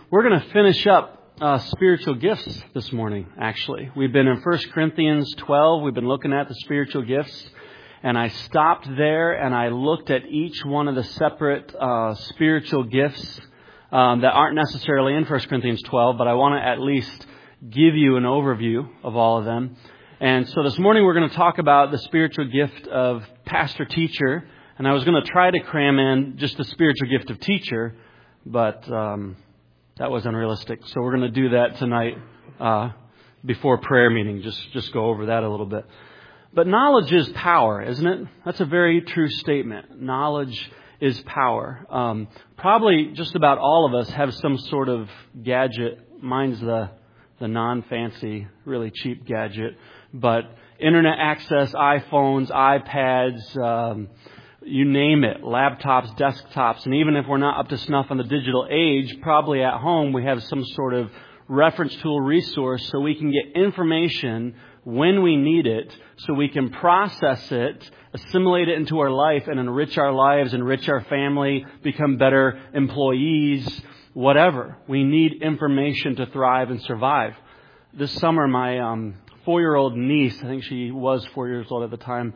We're going to finish up spiritual gifts this morning, actually. We've been in 1 Corinthians 12. We've been looking at the spiritual gifts. And I stopped there and I looked at each one of the separate spiritual gifts that aren't necessarily in 1 Corinthians 12, but I want to at least give you an overview of all of them. And so this morning we're going to talk about the spiritual gift of pastor-teacher. And I was going to try to cram in just the spiritual gift of teacher, but that was unrealistic. So we're going to do that tonight before prayer meeting, just go over that a little bit. But knowledge is power, isn't it? That's a very true statement. Knowledge is power. Probably just about all of us have some sort of gadget. Mine's the non-fancy, really cheap gadget. But internet access, iPhones, iPads, you name it, laptops, desktops, and even if we're not up to snuff on the digital age, probably at home we have some sort of reference tool resource so we can get information when we need it, so we can process it, assimilate it into our life, and enrich our lives, enrich our family, become better employees, whatever. We need information to thrive and survive. This summer, my 4-year-old niece, I think she was 4 years old at the time,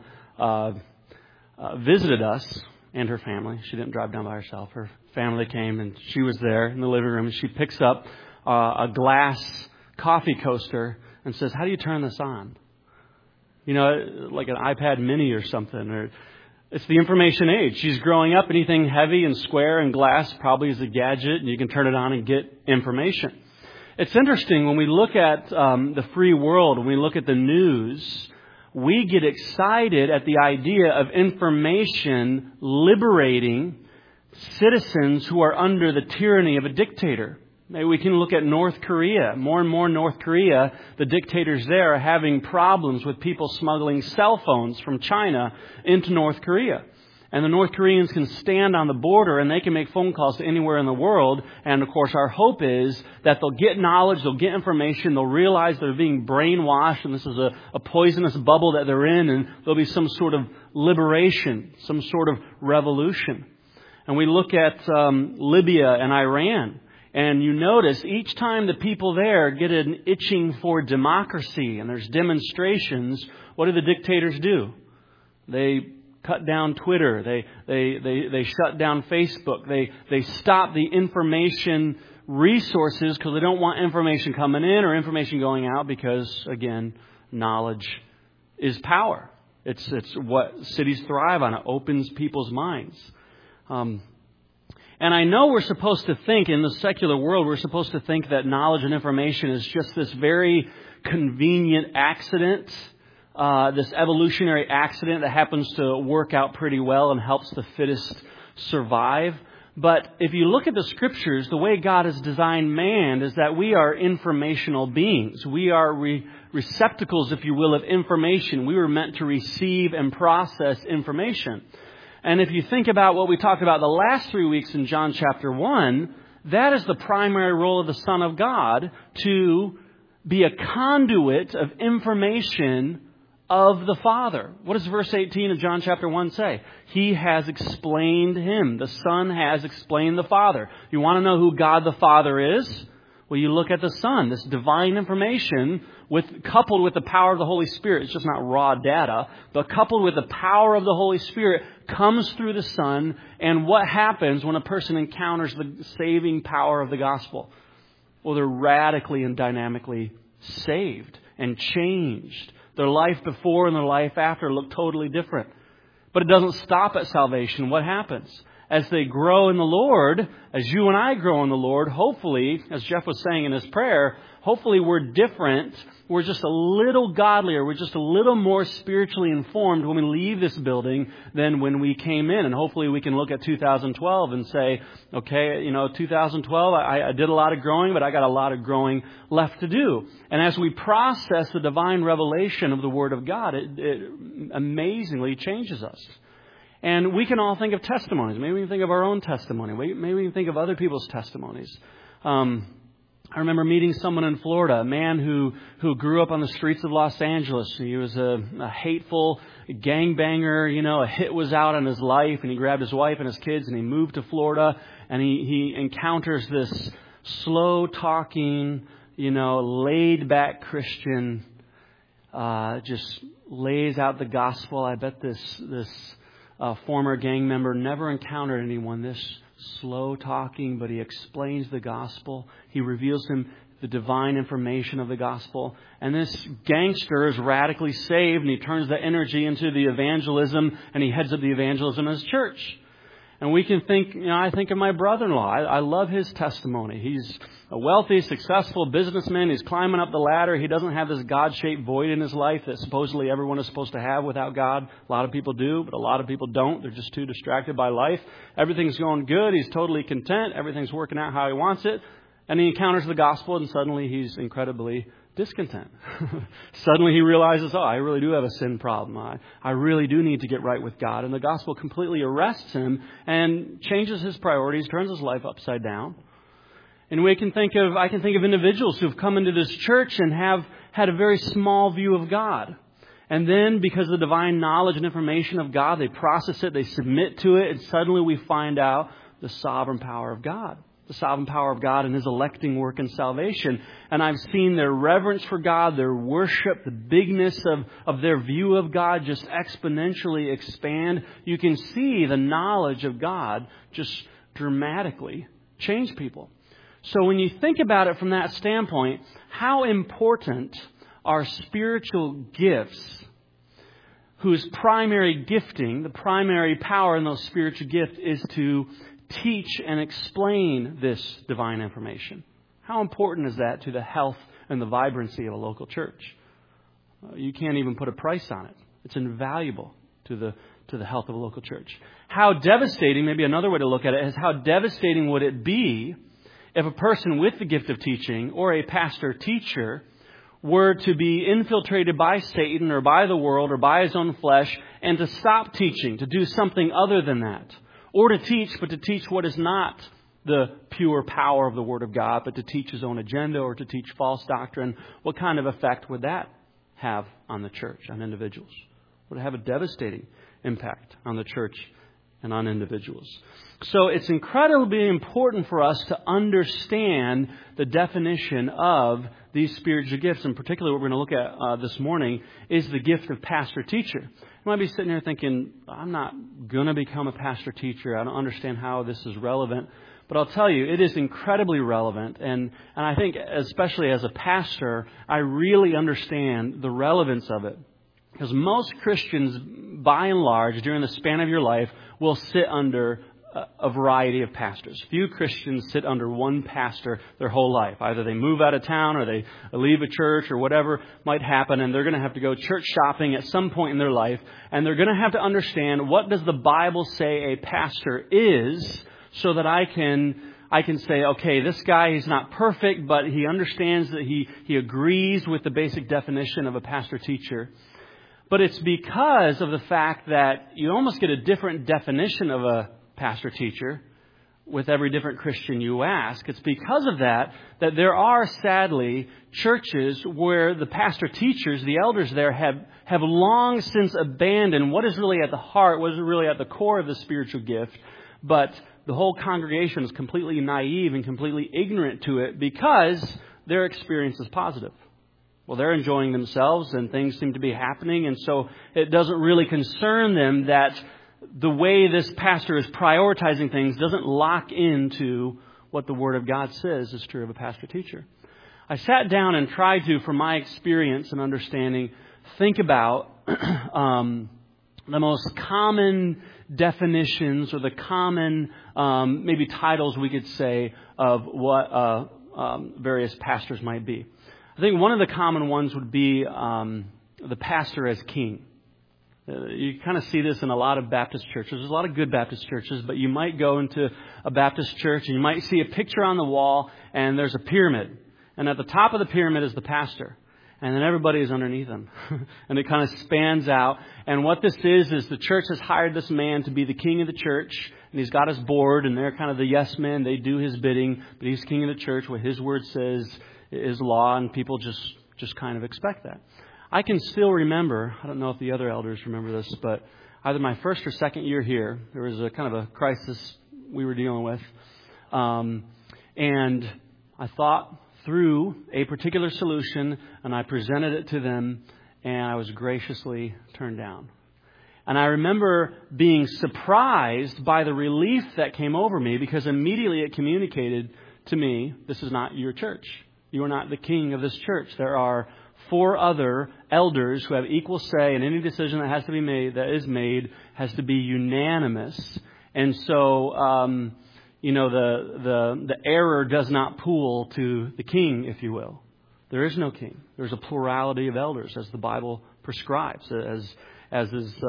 visited us and her family. She didn't drive down by herself. Her family came and she was there in the living room. And she picks up a glass coffee coaster and says, "How do you turn this on?" You know, like an iPad mini or something. Or it's the information age. She's growing up. Anything heavy and square and glass probably is a gadget, and you can turn it on and get information. It's interesting when we look at the free world, when we look at the news, we get excited at the idea of information liberating citizens who are under the tyranny of a dictator. Maybe we can look at North Korea. More and more North Korea, the dictators there are having problems with people smuggling cell phones from China into North Korea. And the North Koreans can stand on the border and they can make phone calls to anywhere in the world. And of course, our hope is that they'll get knowledge, they'll get information, they'll realize they're being brainwashed and this is a poisonous bubble that they're in, and there'll be some sort of liberation, some sort of revolution. And we look at Libya and Iran. And you notice each time the people there get an itching for democracy and there's demonstrations, what do the dictators do? They cut down Twitter. They shut down Facebook. They stop the information resources because they don't want information coming in or information going out because, again, knowledge is power. It's what cities thrive on. It opens people's minds. And I know we're supposed to think, in the secular world, we're supposed to think that knowledge and information is just this very convenient accident, this evolutionary accident that happens to work out pretty well and helps the fittest survive. But if you look at the scriptures, the way God has designed man is that we are informational beings. We are receptacles, if you will, of information. We were meant to receive and process information. And if you think about what we talked about the last 3 weeks in John chapter 1, that is the primary role of the Son of God, to be a conduit of information of the Father. What does verse 18 of John chapter 1 say? He has explained Him. The Son has explained the Father. You want to know who God the Father is? Well, you look at the Son, this divine information coupled with the power of the Holy Spirit. It's just not raw data, but coupled with the power of the Holy Spirit comes through the Son. And what happens when a person encounters the saving power of the gospel? Well, they're radically and dynamically saved and changed. Their life before and their life after look totally different. But it doesn't stop at salvation. What happens? As they grow in the Lord, as you and I grow in the Lord, hopefully, as Jeff was saying in his prayer, hopefully we're different. We're just a little godlier. We're just a little more spiritually informed when we leave this building than when we came in. And hopefully we can look at 2012 and say, okay, 2012, I did a lot of growing, but I got a lot of growing left to do. And as we process the divine revelation of the Word of God, it amazingly changes us. And we can all think of testimonies. Maybe we can think of our own testimony. Maybe we can think of other people's testimonies. I remember meeting someone in Florida, a man who grew up on the streets of Los Angeles. He was a hateful gangbanger. A hit was out on his life, and he grabbed his wife and his kids, and he moved to Florida, and he encounters this slow talking, laid back Christian, just lays out the gospel. I bet this former gang member never encountered anyone this slow talking, but he explains the gospel. He reveals him the divine information of the gospel. And this gangster is radically saved, and he turns the energy into the evangelism, and he heads up the evangelism in his church. And we can think, I think of my brother-in-law. I love his testimony. He's a wealthy, successful businessman. He's climbing up the ladder. He doesn't have this God-shaped void in his life that supposedly everyone is supposed to have without God. A lot of people do, but a lot of people don't. They're just too distracted by life. Everything's going good. He's totally content. Everything's working out how he wants it. And he encounters the gospel, and suddenly he's incredibly discontent. Suddenly he realizes, I really do have a sin problem. I really do need to get right with God. And the gospel completely arrests him and changes his priorities, turns his life upside down. And I can think of individuals who've come into this church and have had a very small view of God. And then because of the divine knowledge and information of God, they process it, they submit to it, and suddenly we find out the sovereign power of God. The sovereign power of God and His electing work in salvation. And I've seen their reverence for God, their worship, the bigness of their view of God just exponentially expand. You can see the knowledge of God just dramatically change people. So when you think about it from that standpoint, how important are spiritual gifts whose primary gifting, the primary power in those spiritual gifts is to teach and explain this divine information? How important is that to the health and the vibrancy of a local church? You can't even put a price on it. It's invaluable to the health of a local church. How devastating, maybe another way to look at it, is how devastating would it be if a person with the gift of teaching or a pastor teacher were to be infiltrated by Satan or by the world or by his own flesh and to stop teaching, to do something other than that. Or to teach, but to teach what is not the pure power of the Word of God, but to teach his own agenda or to teach false doctrine. What kind of effect would that have on the church, on individuals? Would it have a devastating impact on the church and on individuals? So it's incredibly important for us to understand the definition of these spiritual gifts. In particular, what we're going to look at this morning is the gift of pastor-teacher. You might be sitting here thinking, I'm not going to become a pastor-teacher. I don't understand how this is relevant. But I'll tell you, it is incredibly relevant. And I think, especially as a pastor, I really understand the relevance of it. Because most Christians, by and large, during the span of your life, will sit under a variety of pastors. Few Christians sit under one pastor their whole life. Either they move out of town or they leave a church or whatever might happen, and they're going to have to go church shopping at some point in their life, and they're going to have to understand, what does the Bible say a pastor is, so that I can say, okay, this guy, he's not perfect, but he understands that he agrees with the basic definition of a pastor-teacher. But it's because of the fact that you almost get a different definition of a pastor-teacher with every different Christian you ask. It's because of that there are, sadly, churches where the pastor-teachers, the elders there, have long since abandoned what is really at the heart, what is really at the core of the spiritual gift. But the whole congregation is completely naive and completely ignorant to it because their experience is positive. Well, they're enjoying themselves and things seem to be happening. And so it doesn't really concern them that the way this pastor is prioritizing things doesn't lock into what the Word of God says is true of a pastor-teacher. I sat down and tried to, from my experience and understanding, think about the most common definitions or the common maybe titles we could say of what various pastors might be. I think one of the common ones would be the pastor as king. You kind of see this in a lot of Baptist churches. There's a lot of good Baptist churches, but you might go into a Baptist church and you might see a picture on the wall and there's a pyramid. And at the top of the pyramid is the pastor. And then everybody is underneath him. And it kind of spans out. And what this is the church has hired this man to be the king of the church. And he's got his board and they're kind of the yes men. They do his bidding. But he's king of the church. What his word says is law. And people just kind of expect that. I can still remember, I don't know if the other elders remember this, but either my first or second year here, there was a kind of a crisis we were dealing with. And I thought through a particular solution, and I presented it to them, and I was graciously turned down. And I remember being surprised by the relief that came over me, because immediately it communicated to me, this is not your church. You are not the king of this church. There are 4 other elders who have equal say, and any decision that has to be made, that is made, has to be unanimous. And so, the error does not pool to the king, if you will. There is no king. There's a plurality of elders, as the Bible prescribes, as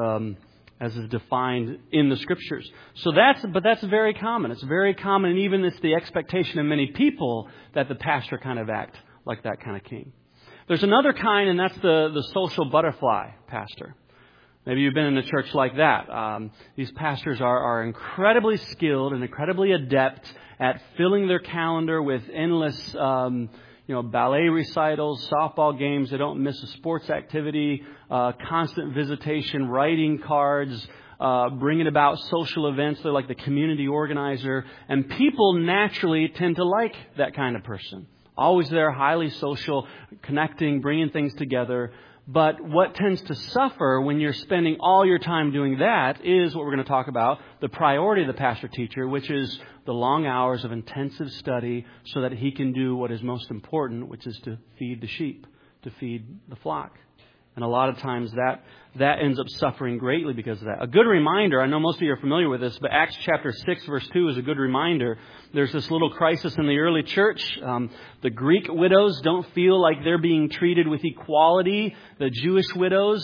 is defined in the Scriptures. So that's very common. It's very common, and even it's the expectation of many people that the pastor kind of act like that kind of king. There's another kind, and that's the social butterfly pastor. Maybe you've been in a church like that. These pastors are incredibly skilled and incredibly adept at filling their calendar with endless ballet recitals, softball games. They don't miss a sports activity, constant visitation, writing cards, bringing about social events. They're like the community organizer. And people naturally tend to like that kind of person. Always there, highly social, connecting, bringing things together. But what tends to suffer when you're spending all your time doing that is what we're going to talk about, the priority of the pastor-teacher, which is the long hours of intensive study so that he can do what is most important, which is to feed the sheep, to feed the flock. And a lot of times that ends up suffering greatly because of that. A good reminder, I know most of you are familiar with this, but Acts chapter 6, verse 2 is a good reminder. There's this little crisis in the early church. The Greek widows don't feel like they're being treated with equality. The Jewish widows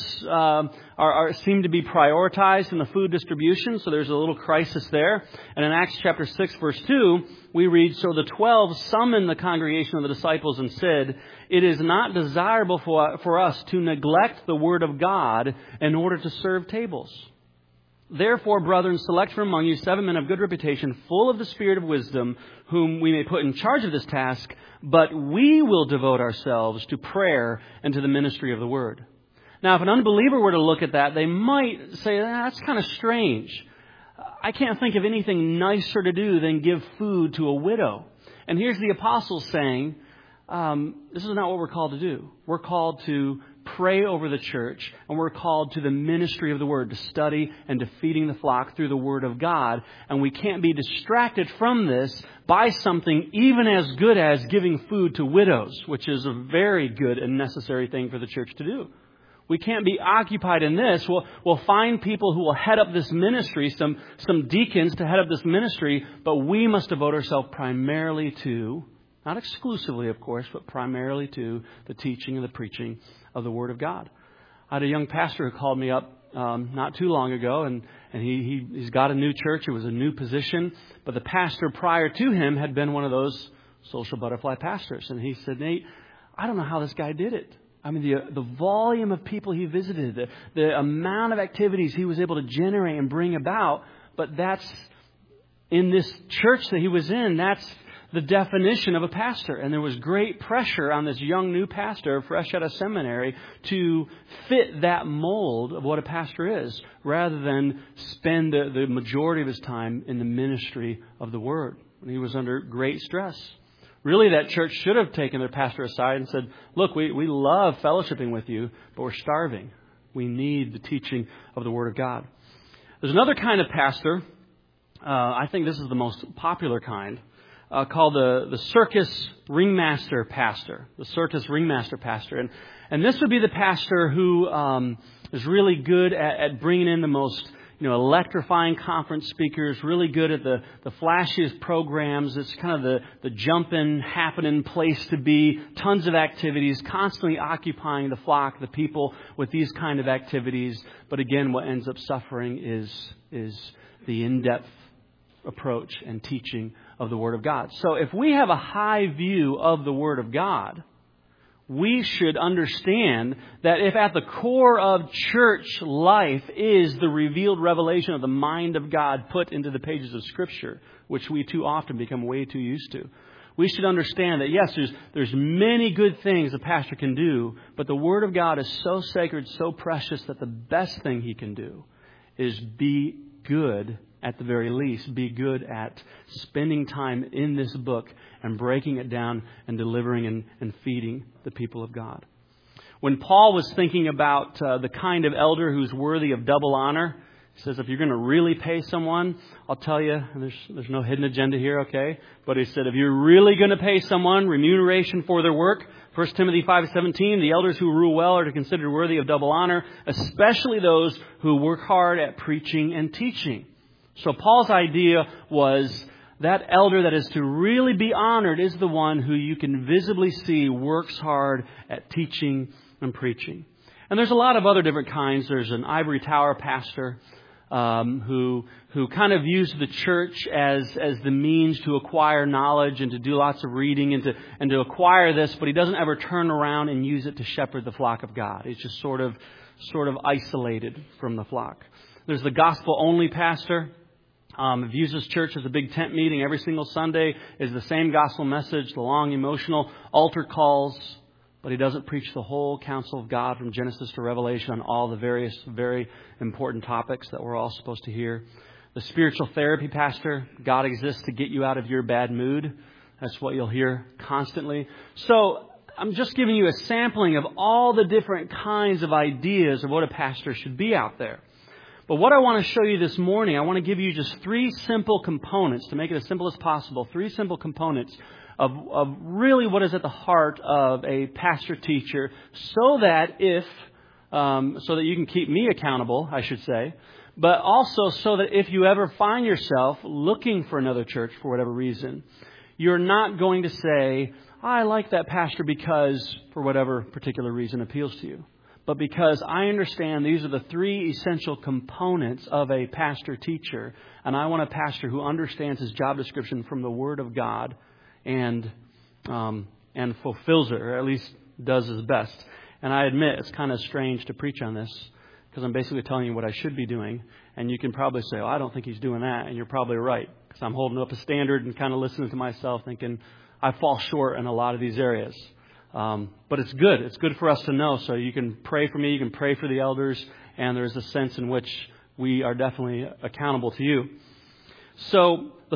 seem to be prioritized in the food distribution, so there's a little crisis there. And in Acts chapter 6, verse 2, we read, "So the 12 summoned the congregation of the disciples and said, 'It is not desirable for us to neglect the word of God in order to serve tables. Therefore, brethren, select from among you 7 men of good reputation, full of the spirit of wisdom, whom we may put in charge of this task, but we will devote ourselves to prayer and to the ministry of the word.'" Now, if an unbeliever were to look at that, they might say, that's kind of strange. I can't think of anything nicer to do than give food to a widow. And here's the apostles saying, this is not what we're called to do. We're called to pray over the church, and we're called to the ministry of the word, to study and to feeding the flock through the word of God. And we can't be distracted from this by something even as good as giving food to widows, which is a very good and necessary thing for the church to do. We can't be occupied in this. We'll find people who will head up this ministry, some deacons to head up this ministry, but we must devote ourselves primarily to, not exclusively, of course, but primarily to the teaching and the preaching of the Word of God. I had a young pastor who called me up not too long ago, and he's got a new church. It was a new position, but the pastor prior to him had been one of those social butterfly pastors. And he said, "Nate, I don't know how this guy did it. I mean, the volume of people he visited, the amount of activities he was able to generate and bring about, but that's, in this church that he was in, that's the definition of a pastor." And there was great pressure on this young new pastor, fresh out of seminary, to fit that mold of what a pastor is, rather than spend the majority of his time in the ministry of the Word. And he was under great stress. Really, that church should have taken their pastor aside and said, "Look, we love fellowshipping with you, but we're starving. We need the teaching of the Word of God." There's another kind of pastor, I think this is the most popular kind, called the circus ringmaster pastor. The circus ringmaster pastor. And this would be the pastor who is really good at bringing in the most electrifying conference speakers, really good at the flashiest programs. It's kind of the jumping, happening place to be. Tons of activities, constantly occupying the flock, the people with these kind of activities. But again, what ends up suffering is the in-depth approach and teaching of the Word of God. So if we have a high view of the Word of God, we should understand that if at the core of church life is the revealed revelation of the mind of God put into the pages of Scripture, which we too often become way too used to, we should understand that, yes, there's many good things a pastor can do, but the Word of God is so sacred, so precious, that the best thing he can do is be good at the very least, be good at spending time in this book and breaking it down and delivering and feeding the people of God. When Paul was thinking about the kind of elder who's worthy of double honor, he says, if you're going to really pay someone, I'll tell you, there's no hidden agenda here, okay? But he said, if you're really going to pay someone remuneration for their work, 1 Timothy 5:17, the elders who rule well are considered worthy of double honor, especially those who work hard at preaching and teaching. So Paul's idea was that elder that is to really be honored is the one who you can visibly see works hard at teaching and preaching. And there's a lot of other different kinds. There's an ivory tower pastor who kind of views the church as the means to acquire knowledge and to do lots of reading and to acquire this, but he doesn't ever turn around and use it to shepherd the flock of God. He's just sort of isolated from the flock. There's the gospel-only pastor. Views his church as a big tent meeting every single Sunday, is the same gospel message, the long emotional altar calls, but he doesn't preach the whole counsel of God from Genesis to Revelation on all the various very important topics that we're all supposed to hear. The spiritual therapy pastor, God exists to get you out of your bad mood. That's what you'll hear constantly. So I'm just giving you a sampling of all the different kinds of ideas of what a pastor should be out there. But what I want to show you this morning, I want to give you just 3 simple components, to make it as simple as possible, 3 simple components of really what is at the heart of a pastor-teacher, so that you can keep me accountable, I should say, but also so that if you ever find yourself looking for another church for whatever reason, you're not going to say, I like that pastor because for whatever particular reason appeals to you. But because I understand these are the 3 essential components of a pastor-teacher, and I want a pastor who understands his job description from the Word of God and fulfills it, or at least does his best. And I admit it's kind of strange to preach on this because I'm basically telling you what I should be doing. And you can probably say, I don't think he's doing that. And you're probably right, because I'm holding up a standard and kind of listening to myself thinking I fall short in a lot of these areas. But it's good. It's good for us to know. So you can pray for me. You can pray for the elders. And there's a sense in which we are definitely accountable to you. So the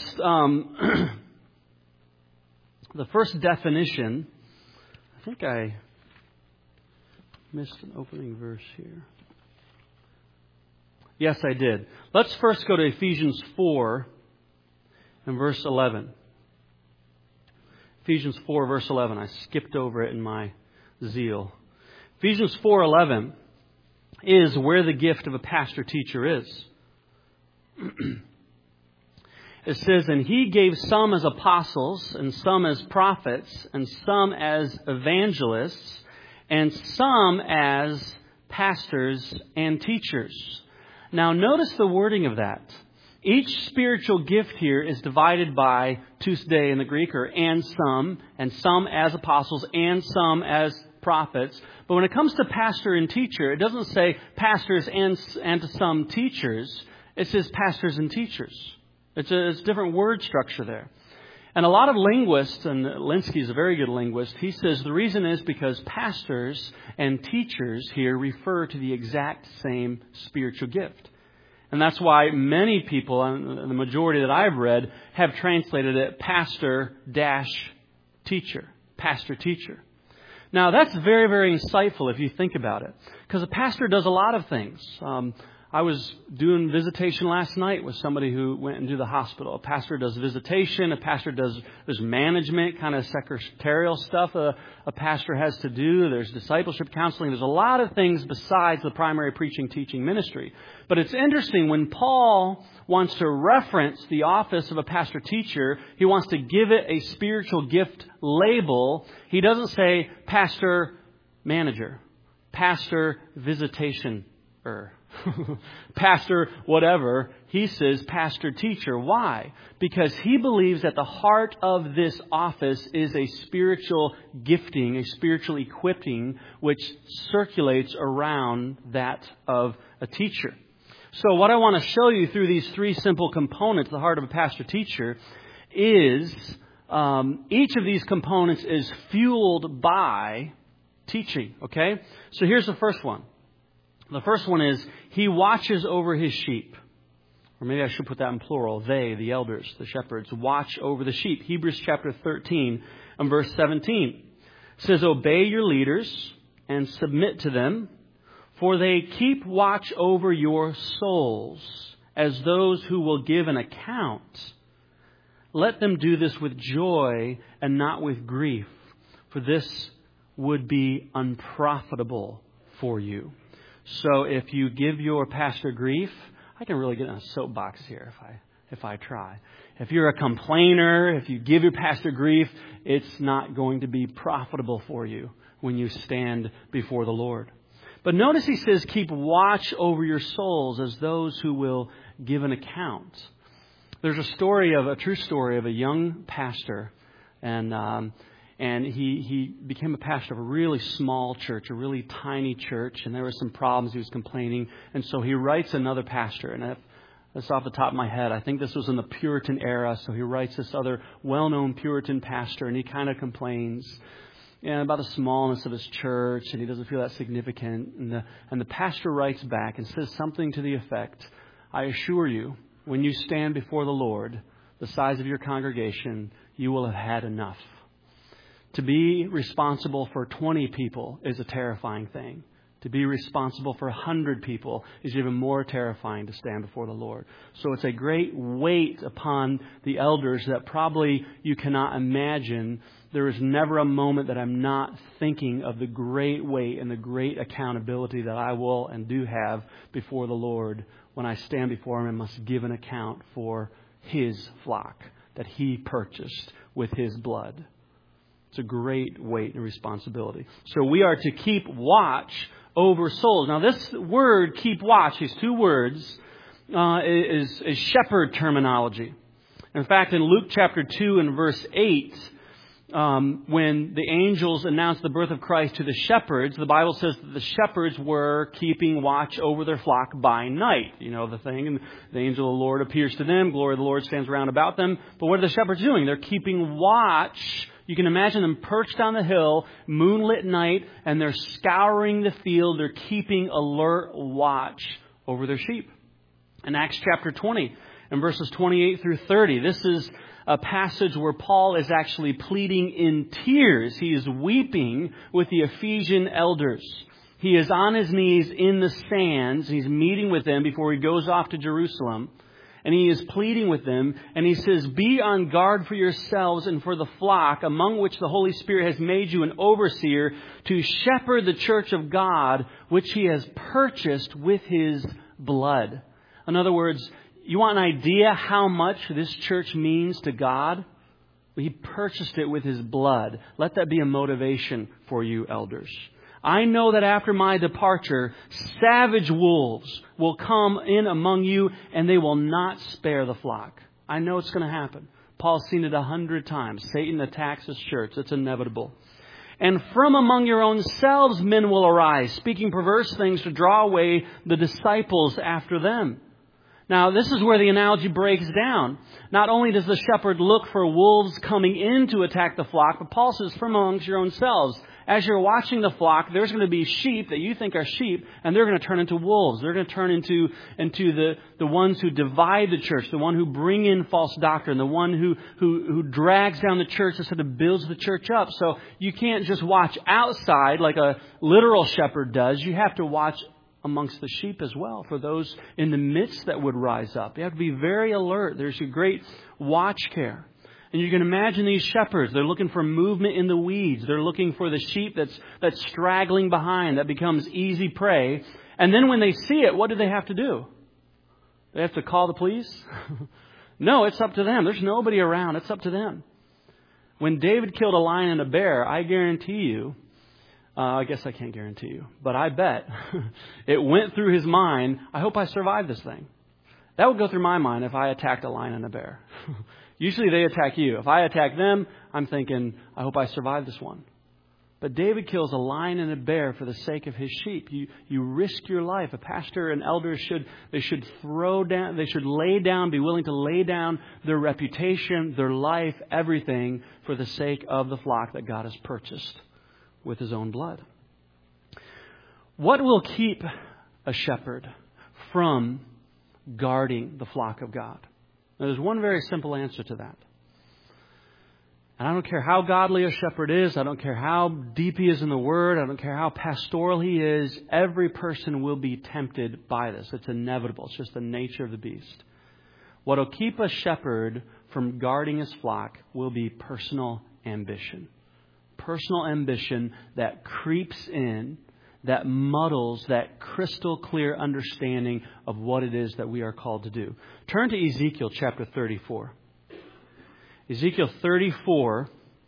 first definition, I think I missed an opening verse here. Yes, I did. Let's first go to Ephesians 4 and verse 11. Ephesians 4, verse 11. I skipped over it in my zeal. Ephesians 4:11 is where the gift of a pastor-teacher is. It says, and he gave some as apostles, and some as prophets, and some as evangelists, and some as pastors and teachers. Now, notice the wording of that. Each spiritual gift here is divided by Tuesday in the Greek, or and some as apostles, and some as prophets. But when it comes to pastor and teacher, it doesn't say pastors and to some teachers. It says pastors and teachers. It's a different word structure there. And a lot of linguists, and Linsky is a very good linguist, he says the reason is because pastors and teachers here refer to the exact same spiritual gift. And that's why many people, and the majority that I've read, have translated it pastor-teacher, pastor-teacher. Now, that's very, very insightful if you think about it, because a pastor does a lot of things. I was doing visitation last night with somebody who went into the hospital. A pastor does visitation. A pastor there's management, kind of secretarial stuff a pastor has to do. There's discipleship counseling. There's a lot of things besides the primary preaching, teaching ministry. But it's interesting when Paul wants to reference the office of a pastor-teacher, he wants to give it a spiritual gift label. He doesn't say pastor manager, pastor visitation-er. Pastor whatever. He says pastor teacher. Why? Because he believes that the heart of this office is a spiritual gifting, a spiritual equipping, which circulates around that of a teacher. So what I want to show you through these 3 simple components, the heart of a pastor teacher, is each of these components is fueled by teaching. Okay? So here's the first one. The first one is he watches over his sheep. Or maybe I should put that in plural. They, the elders, the shepherds, watch over the sheep. Hebrews chapter 13 and verse 17 says, obey your leaders and submit to them, for they keep watch over your souls as those who will give an account. Let them do this with joy and not with grief, for this would be unprofitable for you. So if you give your pastor grief, I can really get in a soapbox here if I try. If you're a complainer, if you give your pastor grief, it's not going to be profitable for you when you stand before the Lord. But notice he says, keep watch over your souls as those who will give an account. There's a true story of a young pastor, and he became a pastor of a really small church, a really tiny church, and there were some problems. He was complaining, and so he writes another pastor. And that's off the top of my head. I think this was in the Puritan era, so he writes this other well-known Puritan pastor, and he kind of complains about the smallness of his church, and he doesn't feel that significant. And the pastor writes back and says something to the effect, I assure you, when you stand before the Lord, the size of your congregation, you will have had enough. To be responsible for 20 people is a terrifying thing. To be responsible for 100 people is even more terrifying to stand before the Lord. So it's a great weight upon the elders that probably you cannot imagine. There is never a moment that I'm not thinking of the great weight and the great accountability that I will and do have before the Lord when I stand before Him and must give an account for His flock that He purchased with His blood. It's a great weight and responsibility. So we are to keep watch over souls. Now this word, keep watch, these two words, is shepherd terminology. In fact, in Luke chapter 2 and verse 8, when the angels announced the birth of Christ to the shepherds, the Bible says that the shepherds were keeping watch over their flock by night. You know the thing, and the angel of the Lord appears to them, glory of the Lord stands round about them. But what are the shepherds doing? They're keeping watch. You can imagine them perched on the hill, moonlit night, and they're scouring the field. They're keeping alert watch over their sheep. In Acts chapter 20 and verses 28 through 30, this is a passage where Paul is actually pleading in tears. He is weeping with the Ephesian elders. He is on his knees in the sands. He's meeting with them before he goes off to Jerusalem. And he is pleading with them, and he says, be on guard for yourselves and for the flock, among which the Holy Spirit has made you an overseer, to shepherd the church of God, which He has purchased with His blood. In other words, you want an idea how much this church means to God? He purchased it with His blood. Let that be a motivation for you, elders. I know that after my departure, savage wolves will come in among you, and they will not spare the flock. I know it's going to happen. Paul's seen it 100 times. Satan attacks his church. It's inevitable. And from among your own selves men will arise, speaking perverse things to draw away the disciples after them. Now, this is where the analogy breaks down. Not only does the shepherd look for wolves coming in to attack the flock, but Paul says, from amongst your own selves. As you're watching the flock, there's going to be sheep that you think are sheep, and they're going to turn into wolves. They're going to turn into the ones who divide the church, the one who bring in false doctrine, the one who drags down the church instead of builds the church up. So you can't just watch outside like a literal shepherd does. You have to watch amongst the sheep as well for those in the midst that would rise up. You have to be very alert. There's a great watch care. And you can imagine these shepherds. They're looking for movement in the weeds. They're looking for the sheep that's straggling behind, that becomes easy prey. And then when they see it, what do they have to do? They have to call the police? No, it's up to them. There's nobody around. It's up to them. When David killed a lion and a bear, I guarantee you, I guess I can't guarantee you, but I bet it went through his mind, I hope I survive this thing. That would go through my mind if I attacked a lion and a bear. Usually they attack you. If I attack them, I'm thinking, I hope I survive this one. But David kills a lion and a bear for the sake of his sheep. You risk your life. A pastor and elders should lay down, be willing to lay down their reputation, their life, everything for the sake of the flock that God has purchased with His own blood. What will keep a shepherd from guarding the flock of God? Now, there's one very simple answer to that. And I don't care how godly a shepherd is. I don't care how deep he is in the Word. I don't care how pastoral he is. Every person will be tempted by this. It's inevitable. It's just the nature of the beast. What will keep a shepherd from guarding his flock will be personal ambition. Personal ambition that creeps in, that muddles that crystal clear understanding of what it is that we are called to do. Turn to Ezekiel chapter 34. Ezekiel 34,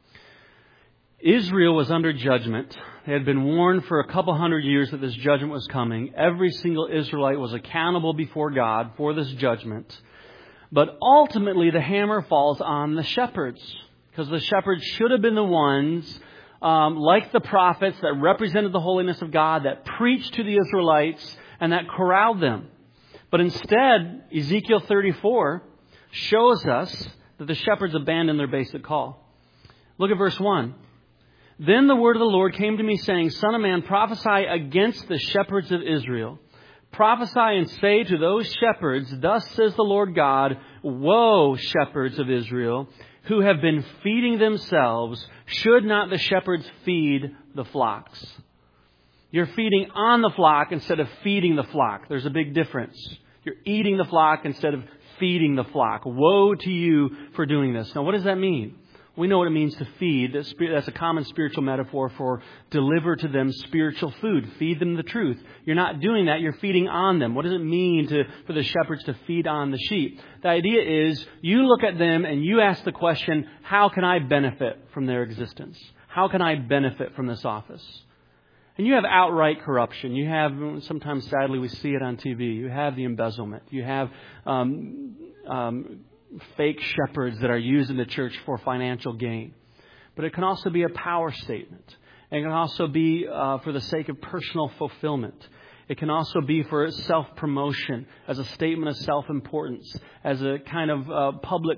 Israel was under judgment. They had been warned for a couple hundred years that this judgment was coming. Every single Israelite was accountable before God for this judgment. But ultimately, the hammer falls on the shepherds, because the shepherds should have been the ones, like the prophets, that represented the holiness of God, that preached to the Israelites, and that corralled them. But instead, Ezekiel 34 shows us that the shepherds abandoned their basic call. Look at verse 1. Then the word of the Lord came to me, saying, Son of man, prophesy against the shepherds of Israel. Prophesy and say to those shepherds, Thus says the Lord God, Woe, shepherds of Israel, who have been feeding themselves. Should not the shepherds feed the flocks? You're feeding on the flock instead of feeding the flock. There's a big difference. You're eating the flock instead of feeding the flock. Woe to you for doing this. Now, what does that mean? We know what it means to feed. That's a common spiritual metaphor for deliver to them spiritual food. Feed them the truth. You're not doing that. You're feeding on them. What does it mean for the shepherds to feed on the sheep? The idea is you look at them and you ask the question, how can I benefit from their existence? How can I benefit from this office? And you have outright corruption. You have, sometimes sadly we see it on TV, you have the embezzlement. You have fake shepherds that are used in the church for financial gain. But it can also be a power statement. And it can also be for the sake of personal fulfillment. It can also be for self-promotion, as a statement of self-importance, as a kind of public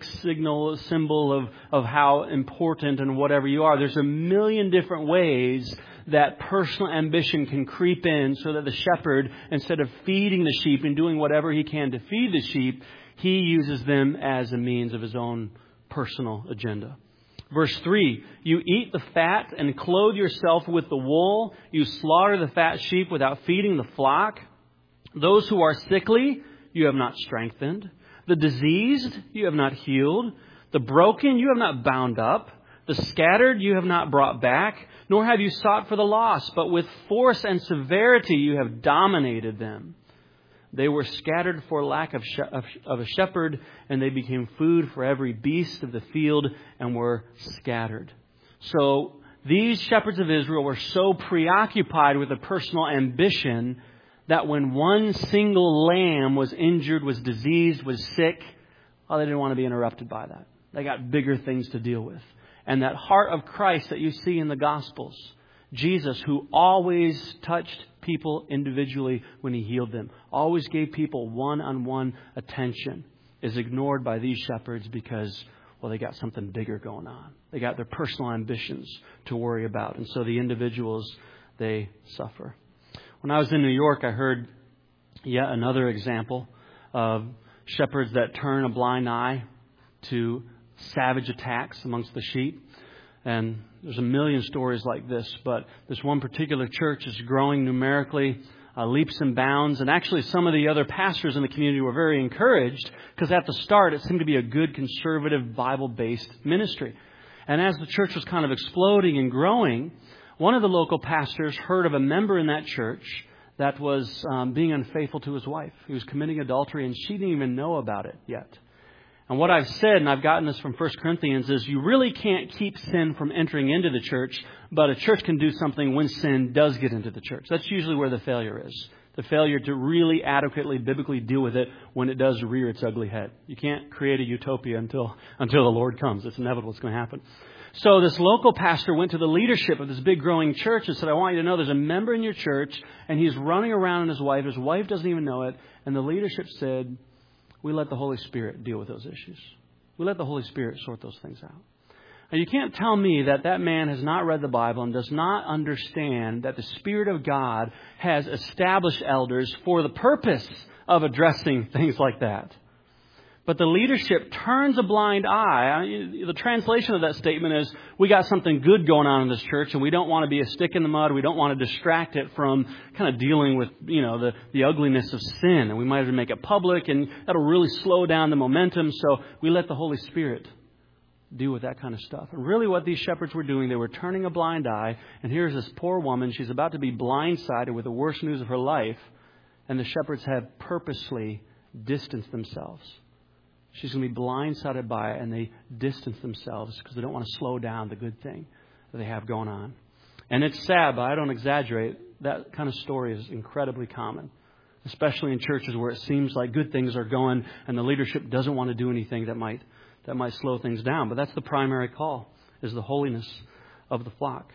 symbol of how important and whatever you are. There's a million different ways that personal ambition can creep in so that the shepherd, instead of feeding the sheep and doing whatever he can to feed the sheep, he uses them as a means of his own personal agenda. Verse 3, you eat the fat and clothe yourself with the wool. You slaughter the fat sheep without feeding the flock. Those who are sickly, you have not strengthened. The diseased, you have not healed. The broken, you have not bound up. The scattered, you have not brought back. Nor have you sought for the lost, but with force and severity you have dominated them. They were scattered for lack of a shepherd, and they became food for every beast of the field and were scattered. So these shepherds of Israel were so preoccupied with a personal ambition that when one single lamb was injured, was diseased, was sick, they didn't want to be interrupted by that. They got bigger things to deal with. And that heart of Christ that you see in the Gospels, Jesus, who always touched people individually when he healed them, always gave people one-on-one attention, is ignored by these shepherds because, they got something bigger going on. They got their personal ambitions to worry about. And so the individuals, they suffer. When I was in New York, I heard yet another example of shepherds that turn a blind eye to savage attacks amongst the sheep. And there's a million stories like this, but this one particular church is growing numerically, leaps and bounds. And actually some of the other pastors in the community were very encouraged because at the start it seemed to be a good conservative Bible-based ministry. And as the church was kind of exploding and growing, one of the local pastors heard of a member in that church that was being unfaithful to his wife. He was committing adultery and she didn't even know about it yet. And what I've said, and I've gotten this from 1 Corinthians, is you really can't keep sin from entering into the church, but a church can do something when sin does get into the church. That's usually where the failure is. The failure to really adequately, biblically deal with it when it does rear its ugly head. You can't create a utopia until the Lord comes. It's inevitable. It's going to happen. So this local pastor went to the leadership of this big growing church and said, I want you to know there's a member in your church and he's running around in his wife. His wife doesn't even know it. And the leadership said, we let the Holy Spirit deal with those issues. We let the Holy Spirit sort those things out. Now, you can't tell me that man has not read the Bible and does not understand that the Spirit of God has established elders for the purpose of addressing things like that. But the leadership turns a blind eye. The translation of that statement is, we got something good going on in this church and we don't want to be a stick in the mud. We don't want to distract it from kind of dealing with, the ugliness of sin. And we might even make it public, and that'll really slow down the momentum. So we let the Holy Spirit deal with that kind of stuff. And really what these shepherds were doing, they were turning a blind eye. And here's this poor woman. She's about to be blindsided with the worst news of her life. And the shepherds have purposely distanced themselves. She's going to be blindsided by it, and they distance themselves because they don't want to slow down the good thing that they have going on. And it's sad, but I don't exaggerate. That kind of story is incredibly common, especially in churches where it seems like good things are going and the leadership doesn't want to do anything that might slow things down. But that's the primary call, is the holiness of the flock.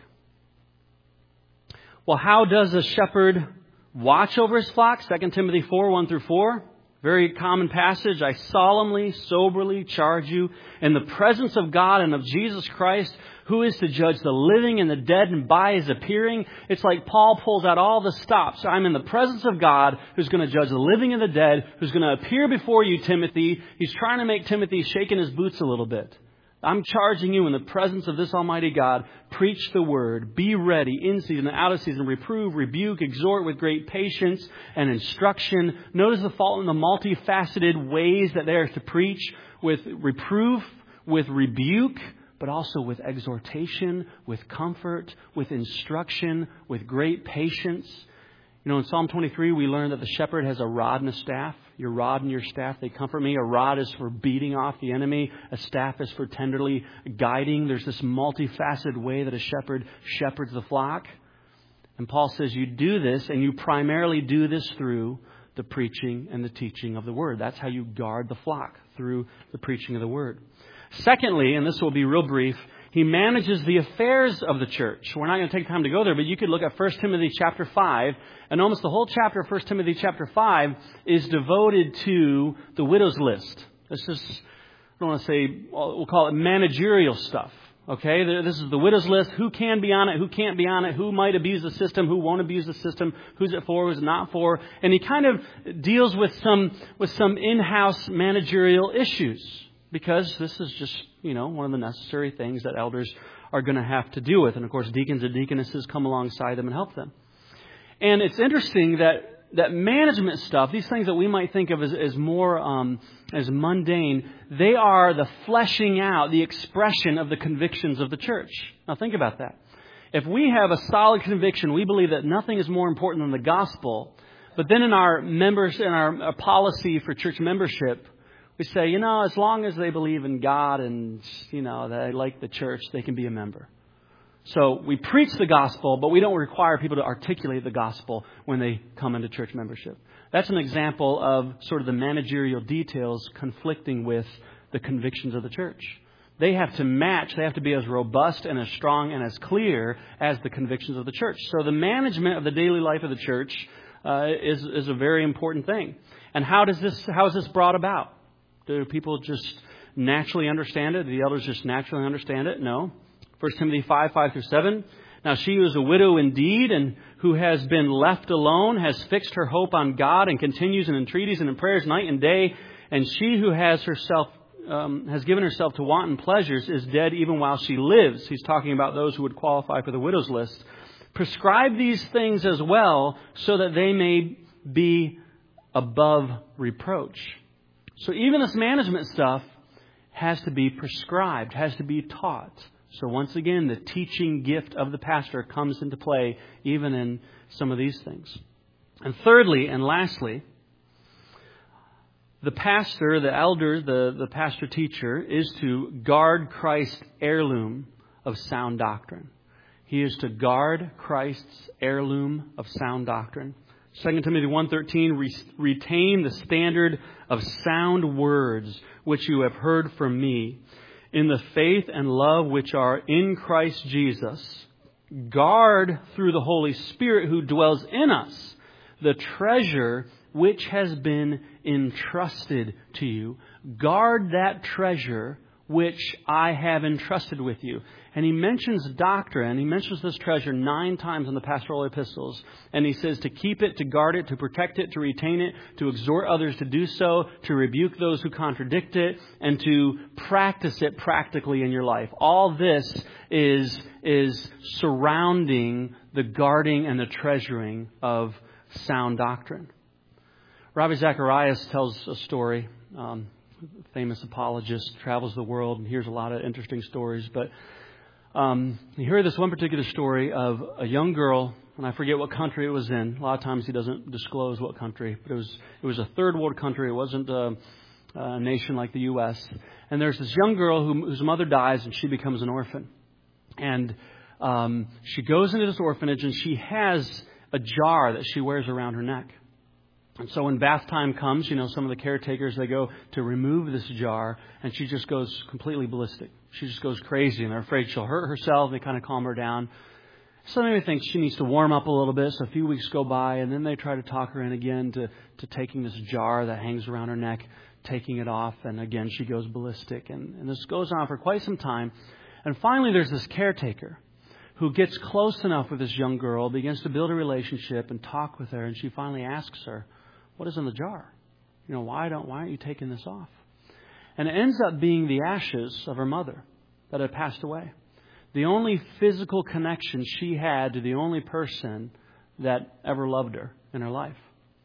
Well, how does a shepherd watch over his flock? 2 Timothy 4:1-4. Very common passage. I solemnly, soberly charge you in the presence of God and of Jesus Christ, who is to judge the living and the dead, and by his appearing. It's like Paul pulls out all the stops. I'm in the presence of God, who's going to judge the living and the dead, who's going to appear before you, Timothy. He's trying to make Timothy shake in his boots a little bit. I'm charging you in the presence of this Almighty God. Preach the word. Be ready in season and out of season. Reprove, rebuke, exhort with great patience and instruction. Notice the multifaceted ways that they are to preach, with reproof, with rebuke, but also with exhortation, with comfort, with instruction, with great patience. In Psalm 23, we learn that the shepherd has a rod and a staff. Your rod and your staff, they comfort me. A rod is for beating off the enemy. A staff is for tenderly guiding. There's this multifaceted way that a shepherd shepherds the flock. And Paul says you do this, and you primarily do this through the preaching and the teaching of the word. That's how you guard the flock, through the preaching of the word. Secondly, and this will be real brief, he manages the affairs of the church. We're not going to take time to go there, but you could look at 1 Timothy chapter 5, and almost the whole chapter of 1 Timothy chapter 5 is devoted to the widow's list. This is, I don't want to say, we'll call it managerial stuff. Okay, this is the widow's list. Who can be on it? Who can't be on it? Who might abuse the system? Who won't abuse the system? Who's it for? Who's it not for? And he kind of deals with some in-house managerial issues, because this is just, one of the necessary things that elders are going to have to deal with. And of course, deacons and deaconesses come alongside them and help them. And it's interesting that management stuff, these things that we might think of as more as mundane, they are the fleshing out, the expression of the convictions of the church. Now think about that. If we have a solid conviction, we believe that nothing is more important than the gospel. But then in our policy for church membership, we say, as long as they believe in God and, they like the church, they can be a member. So we preach the gospel, but we don't require people to articulate the gospel when they come into church membership. That's an example of sort of the managerial details conflicting with the convictions of the church. They have to match, they have to be as robust and as strong and as clear as the convictions of the church. So the management of the daily life of the church is a very important thing. And how is this brought about? Do people just naturally understand it? Do the elders just naturally understand it? No. 1 Timothy 5:5-7. Now she who is a widow indeed, and who has been left alone, has fixed her hope on God, and continues in entreaties and in prayers night and day. And she who has given herself to wanton pleasures is dead even while she lives. He's talking about those who would qualify for the widow's list. Prescribe these things as well, so that they may be above reproach. So even this management stuff has to be prescribed, has to be taught. So once again, the teaching gift of the pastor comes into play even in some of these things. And thirdly and lastly, the pastor, the elder, the pastor teacher is to guard Christ's heirloom of sound doctrine. He is to guard Christ's heirloom of sound doctrine. 2 Timothy 1:13, retain the standard of sound words which you have heard from me, in the faith and love which are in Christ Jesus. Guard through the Holy Spirit who dwells in us the treasure which has been entrusted to you. Guard that treasure which I have entrusted with you. And he mentions doctrine. He mentions this treasure 9 times in the pastoral epistles. And he says to keep it, to guard it, to protect it, to retain it, to exhort others to do so, to rebuke those who contradict it, and to practice it practically in your life. All this is surrounding the guarding and the treasuring of sound doctrine. Ravi Zacharias tells a story. Famous apologist, travels the world and hears a lot of interesting stories. But you hear this one particular story of a young girl, and I forget what country it was in. A lot of times he doesn't disclose what country, but it was a third world country. It wasn't a nation like the U.S. And there's this young girl whose mother dies, and she becomes an orphan. And she goes into this orphanage, and she has a jar that she wears around her neck. And so when bath time comes, some of the caretakers, they go to remove this jar, and she just goes completely ballistic. She just goes crazy, and they're afraid she'll hurt herself. They kind of calm her down. So they think she needs to warm up a little bit. So a few weeks go by, and then they try to talk her in again to taking this jar that hangs around her neck, taking it off, and again she goes ballistic. And this goes on for quite some time. And finally there's this caretaker who gets close enough with this young girl, begins to build a relationship and talk with her, and she finally asks her, what is in the jar? Why aren't you taking this off? And it ends up being the ashes of her mother that had passed away. The only physical connection she had to the only person that ever loved her in her life.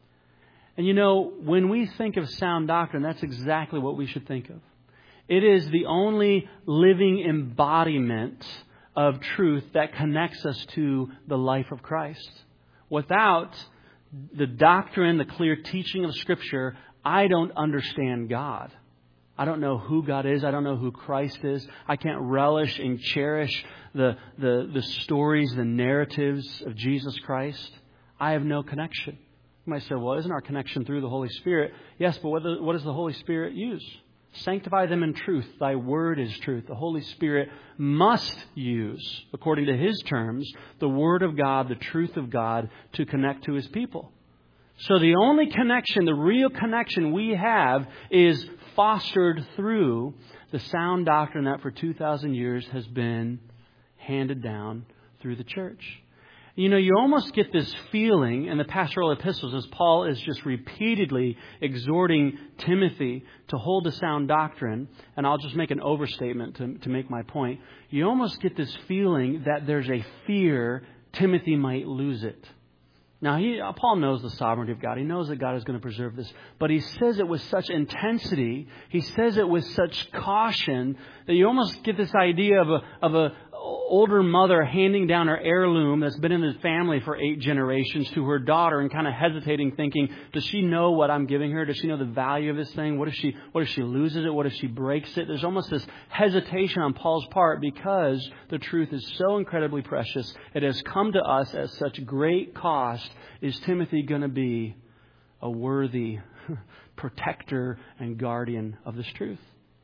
And when we think of sound doctrine, that's exactly what we should think of. It is the only living embodiment of truth that connects us to the life of Christ. Without the doctrine, the clear teaching of Scripture, I don't understand God. I don't know who God is. I don't know who Christ is. I can't relish and cherish the stories, the narratives of Jesus Christ. I have no connection. You might say, well, isn't our connection through the Holy Spirit? Yes, but what does the Holy Spirit use? Sanctify them in truth. Thy word is truth. The Holy Spirit must use, according to His terms, the Word of God, the truth of God, to connect to His people. So the only connection, the real connection we have is fostered through the sound doctrine that for 2,000 years has been handed down through the church. You almost get this feeling in the pastoral epistles as Paul is just repeatedly exhorting Timothy to hold to sound doctrine. And I'll just make an overstatement to make my point. You almost get this feeling that there's a fear Timothy might lose it. Now, Paul knows the sovereignty of God. He knows that God is going to preserve this. But he says it with such intensity. He says it with such caution that you almost get this idea of a older mother handing down her heirloom that's been in the family for 8 generations to her daughter and kind of hesitating, thinking, does she know what I'm giving her? Does she know the value of this thing? What if she loses it? What if she breaks it? There's almost this hesitation on Paul's part because the truth is so incredibly precious. It has come to us at such great cost. Is Timothy going to be a worthy protector and guardian of this truth?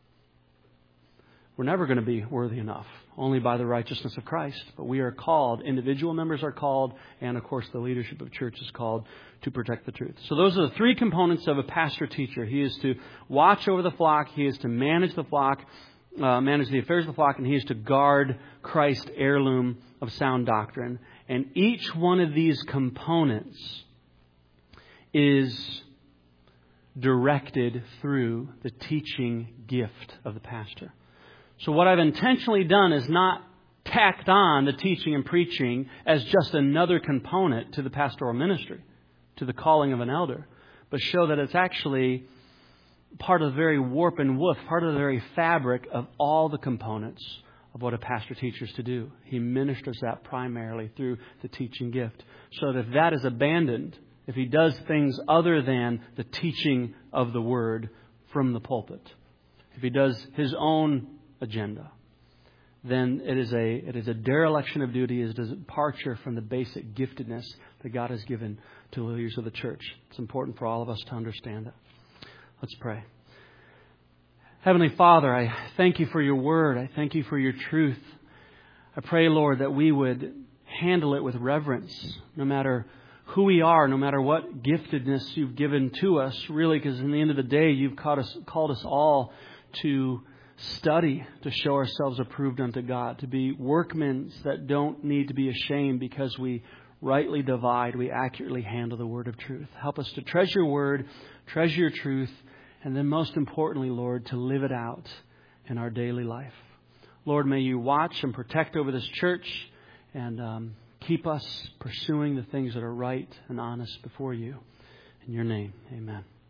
We're never going to be worthy enough, only by the righteousness of Christ. But we are called, individual members are called, and of course the leadership of church is called to protect the truth. So those are the 3 components of a pastor-teacher. He is to watch over the flock, he is to manage the flock, manage the affairs of the flock, and he is to guard Christ's heirloom of sound doctrine. And each one of these components is directed through the teaching gift of the pastor. So what I've intentionally done is not tacked on the teaching and preaching as just another component to the pastoral ministry, to the calling of an elder, but show that it's actually part of the very warp and woof, part of the very fabric of all the components of what a pastor teacher is to do. He ministers that primarily through the teaching gift. So that if that is abandoned, if he does things other than the teaching of the word from the pulpit, if he does his own agenda, then it is a dereliction of duty. It is a departure from the basic giftedness that God has given to the leaders of the church. It's important for all of us to understand that. Let's pray. Heavenly Father, I thank you for your word. I thank you for your truth. I pray, Lord, that we would handle it with reverence, no matter who we are, no matter what giftedness you've given to us, really, because in the end of the day, you've called us all to study to show ourselves approved unto God, to be workmen that don't need to be ashamed because we rightly divide, we accurately handle the word of truth. Help us to treasure your word, treasure your truth, and then most importantly, Lord, to live it out in our daily life. Lord, may you watch and protect over this church and keep us pursuing the things that are right and honest before you. In your name, amen.